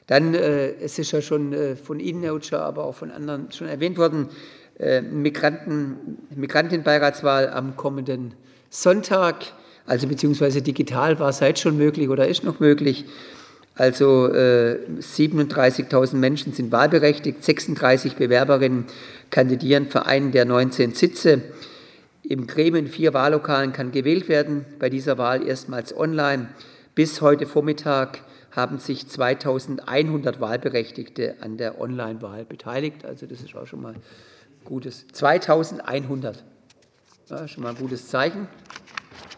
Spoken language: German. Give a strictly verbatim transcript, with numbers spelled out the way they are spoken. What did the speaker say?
Dann, äh, es ist ja schon äh, von Ihnen, Herr Utscher, aber auch von anderen schon erwähnt worden, äh, Migranten, Migrantenbeiratswahl am kommenden Sonntag, also beziehungsweise digital war es heute schon möglich oder ist noch möglich. Also äh, siebenunddreißigtausend Menschen sind wahlberechtigt, sechsunddreißig Bewerberinnen kandidieren für einen der neunzehn Sitze. Im Gremium in vier Wahllokalen kann gewählt werden, bei dieser Wahl erstmals online. Bis heute Vormittag haben sich zweitausendeinhundert Wahlberechtigte an der Online-Wahl beteiligt. Also das ist auch schon mal ein gutes, zweitausendeinhundert. Ja, schon mal ein gutes Zeichen.